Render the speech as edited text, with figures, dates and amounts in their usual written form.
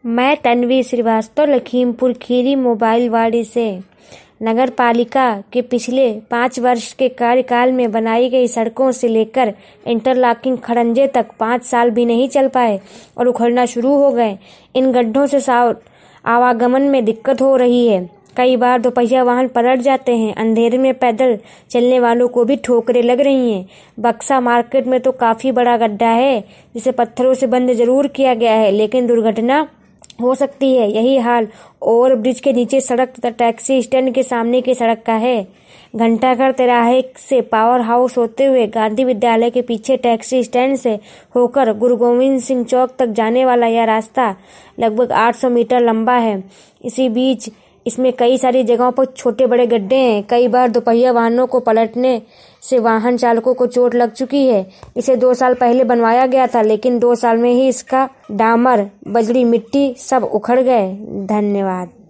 मैं तन्वी श्रीवास्तव लखीमपुर खीरी मोबाइल वाड़ी से। नगर पालिका के पिछले 5 वर्ष के कार्यकाल में बनाई गई सड़कों से लेकर इंटरलॉकिंग खड़ंजे तक 5 साल भी नहीं चल पाए और उखड़ना शुरू हो गए। इन गड्ढों से आवागमन में दिक्कत हो रही है। कई बार दोपहिया वाहन पलट जाते हैं। अंधेरे में पैदल चलने वालों को भी ठोकरें लग रही हैं। बक्सा मार्केट में तो काफी बड़ा गड्ढा है जिसे पत्थरों से बंद जरूर किया गया है, लेकिन दुर्घटना हो सकती है। यही हाल ओवर ब्रिज के नीचे सड़क तथा टैक्सी स्टैंड के सामने की सड़क का है। घंटाघर तिराहे से पावर हाउस होते हुए गांधी विद्यालय के पीछे टैक्सी स्टैंड से होकर गुरु गोविंद सिंह चौक तक जाने वाला यह रास्ता लगभग 800 मीटर लंबा है। इसी बीच इसमें कई सारी जगहों पर छोटे बड़े गड्ढे हैं। कई बार दोपहिया वाहनों को पलटने से वाहन चालकों को चोट लग चुकी है। इसे 2 साल पहले बनवाया गया था, लेकिन 2 साल में ही इसका डामर, बजरी, मिट्टी सब उखड़ गए। धन्यवाद।